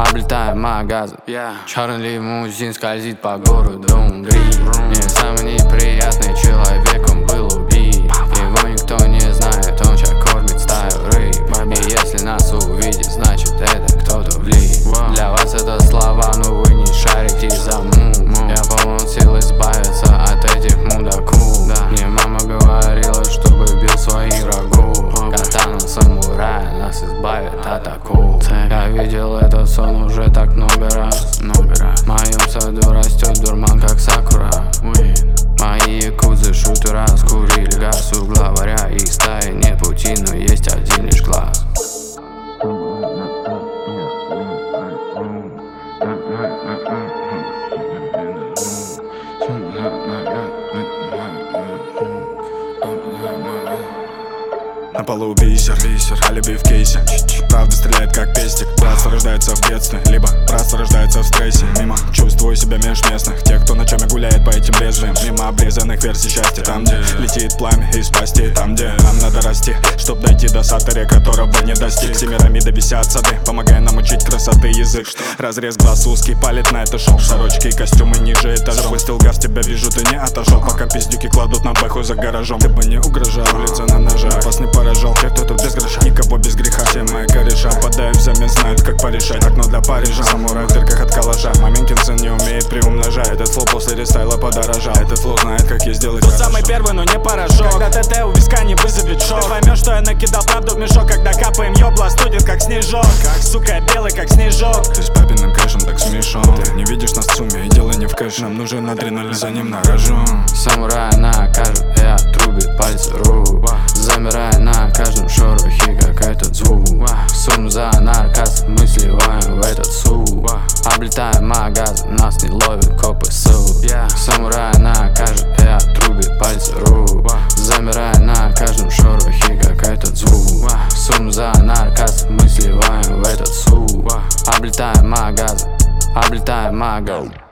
Облетаем магазин, черный лимузин скользит по городу Унгри. Не самый неприятный человек, он был убит. Его никто не знает, он чай кормит стаю рыб. И если нас увидит, значит это кто-то влип. Для вас это слова, но вы не шарите за му. Я полон сил избавиться от этих мудаков. Мне мама говорила, чтобы бил своих врагов. Катана самурая нас избавит от оков. Я видел этот сон уже так много раз. В моем саду растет дурман, как сакура. Мои якудзы шутера скурили газ у главаря. Их стаи нет пути, но есть один лишь глаз. На полу бисер, алиби в кейсе. Правда стреляет как пестик. Братство рождается в детстве, либо братство рождается в стрессе. Мимо чувствую себя межместных, тех, кто ночами гуляет по этим лезвиям. Мимо обрезанных версий счастья. Там, где летит пламя из пасти. Там, где нам надо расти, чтоб дойти до сатори, которого не достиг. Семирамиды висят сады, помогая нам учить красоты язык. Разрез глаз узкий, палит на это шоу. Сорочки и костюмы ниже этажом. Запустил газ, тебя вижу, ты не отошел. Пока пиздюки кладут на бэху за гаражом. Ты бы не угрожал, улица на ножах. Вас не поражал, те, кто тут без гроша. Никого без греха, все мои кореша подаю взамен, знают, как порешать. Окно для Парижа, самурай в дырках от калаша. Маменькин сын не умеет приумножать. Этот флоу после рестайла подорожал. Этот флоу знает, как ей сделать тот самый первый, но не порошок. Когда ТТ у виска не вызовет шок. Ты поймешь, что я накидал правду в мешок. Когда капаем, ёбла студит, как снежок. Сука, белый, как снежок. Ты с папиным кэшем так смешон. Ты не видишь нас в сумме, и дело не в кэше. Нам нужен адреналин, за ним на рожон. Самурай накажет и отрубит пальцы рук. Замирая на каждом шорохе, как этот звук. Сум за нарказ, мы сливаем в этот суп. Облетаем магазин, нас не ловят копы суд. Самурай накажет и отрубит пальцы рук. Замирая на каждом шорохе, как этот звук. Сум за нарказ, мы сливаем в этот суп. Облетаем магазин, облетаем магазин.